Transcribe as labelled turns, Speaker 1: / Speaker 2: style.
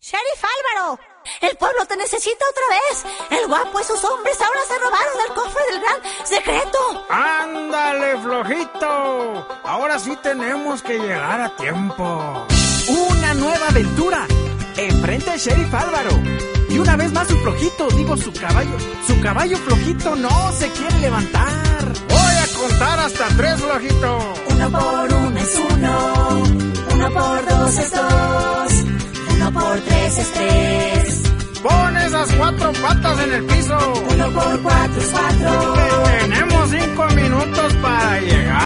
Speaker 1: Sheriff Álvaro, el pueblo te necesita otra vez. El guapo y sus hombres ahora se robaron el cofre del gran secreto.
Speaker 2: ¡Ándale, flojito! Ahora sí tenemos que llegar a tiempo.
Speaker 3: ¡Una nueva aventura! Enfrente al Sheriff Álvaro. Y una vez más su flojito, su caballo flojito no se quiere levantar.
Speaker 2: Voy a contar hasta 3, flojito.
Speaker 1: 1 por 1 es 1, 1 por 2 es 2, 1 por 3 es 3.
Speaker 2: Pon esas 4 patas en el piso.
Speaker 1: 1 por 4 es 4.
Speaker 2: Tenemos 5 minutos para llegar.